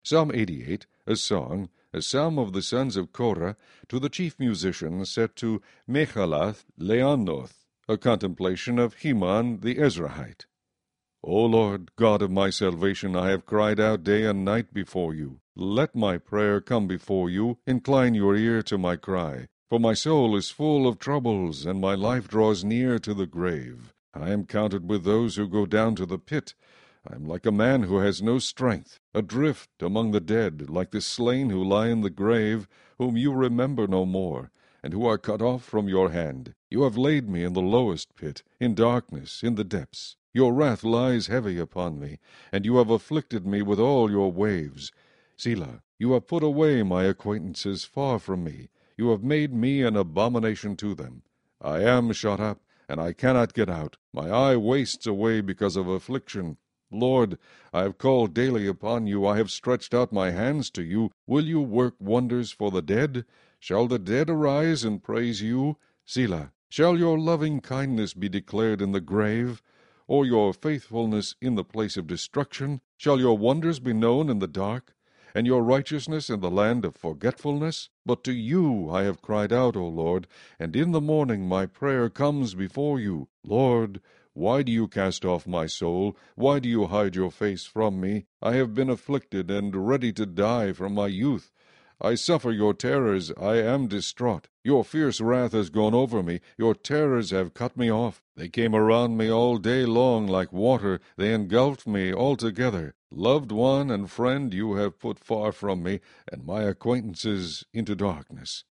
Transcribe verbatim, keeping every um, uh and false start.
Psalm eighty-eight, a song, a psalm of the sons of Korah, to the chief musician, set to Mechalath Leannoth, a contemplation of Heman the Ezrahite. O Lord, God of my salvation, I have cried out day and night before you. Let my prayer come before you, incline your ear to my cry. For my soul is full of troubles, and my life draws near to the grave. I am counted with those who go down to the pit. I am like a man who has no strength, adrift among the dead, like the slain who lie in the grave, whom you remember no more, and who are cut off from your hand. You have laid me in the lowest pit, in darkness, in the depths. Your wrath lies heavy upon me, and you have afflicted me with all your waves. Selah, you have put away my acquaintances far from me. You have made me an abomination to them. I am shut up, and I cannot get out. My eye wastes away because of affliction. Lord, I have called daily upon you. I have stretched out my hands to you. Will you work wonders for the dead? Shall the dead arise and praise you? Selah, shall your loving kindness be declared in the grave, or your faithfulness in the place of destruction? Shall your wonders be known in the dark, and your righteousness in the land of forgetfulness? But to you I have cried out, O Lord, and in the morning my prayer comes before you. Lord, why do you cast off my soul? Why do you hide your face from me? I have been afflicted and ready to die from my youth. I suffer your terrors, I am distraught. Your fierce wrath has gone over me, your terrors have cut me off. They came around me all day long like water, they engulfed me altogether. Loved one and friend you have put far from me, and my acquaintances into darkness.